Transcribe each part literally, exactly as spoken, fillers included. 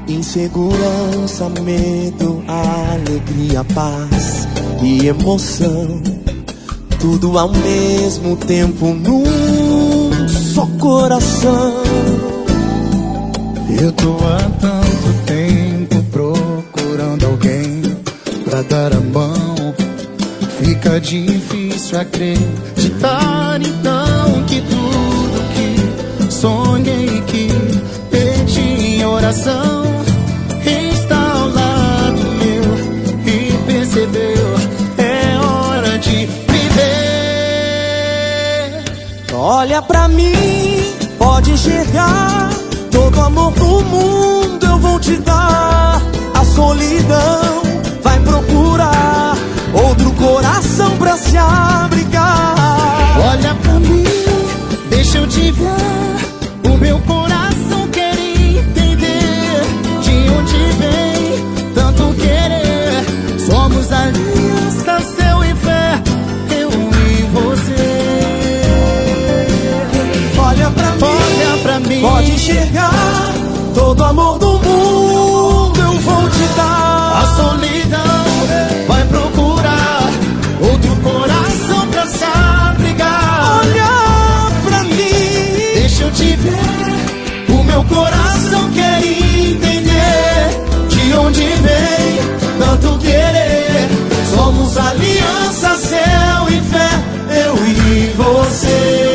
Insegurança, medo, alegria, paz e emoção, tudo ao mesmo tempo num só coração. Eu tô há tanto tempo procurando alguém pra dar a mão. Fica difícil acreditar então que tudo que sonhei, que pedi em oração, está ao lado meu e percebeu, é hora de viver. Olha pra mim, pode enxergar, todo amor do mundo eu vou te dar. A solidão vai procurar outro coração pra se abrigar. Olha pra mim, deixa eu te ver, o meu coração quer entender de onde vem tanto querer. Somos aliança, céu e fé, eu e você. Olha pra mim, olha pra mim, pode enxergar, todo amor do mundo eu vou te dar. A solidão vai procurar outro coração pra se abrigar. Olha pra mim, deixa eu te ver, o meu coração quer entender de onde vem tanto querer. Somos aliança, céu e fé, eu e você.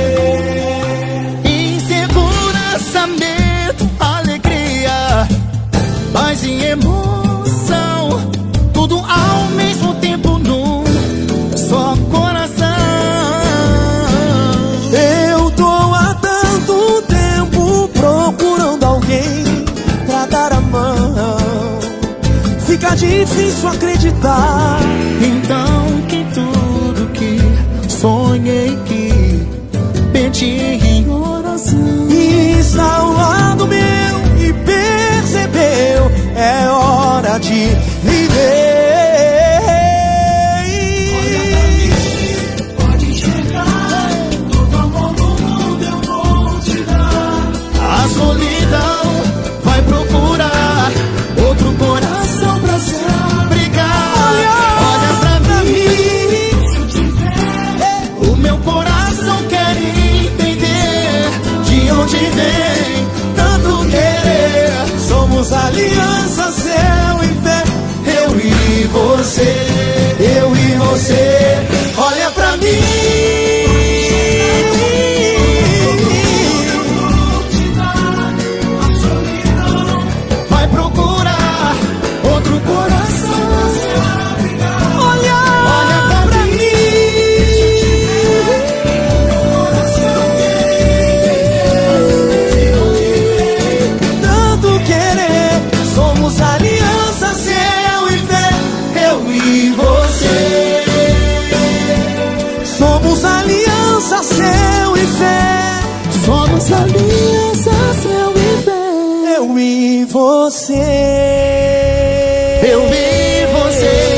Insegurança, medo, alegria, paz e emoção, tudo ao mesmo tempo num só coração. Eu tô há tanto tempo procurando alguém pra dar a mão. Fica difícil acreditar então que tudo que sonhei, que pedi em oração, está ao lado meu e percebeu, é hora de viver. Olha pra mim, pode enxergar, todo amor do mundo eu vou te dar. A solidão vai procurar outro coração pra se abrigar. Olha, olha pra mim, o meu coração quer entender de onde vem tanto querer. somos aliança, céu e fé, Eu e você, eu e você. Olha pra mim, vai procurar outro coração. olha, Olha pra mim, tanto querer, somos aliança, céu e fé, eu e você. Somos aliança, céu e fé, somos aliança, céu e fé. eu e você. Eu e você.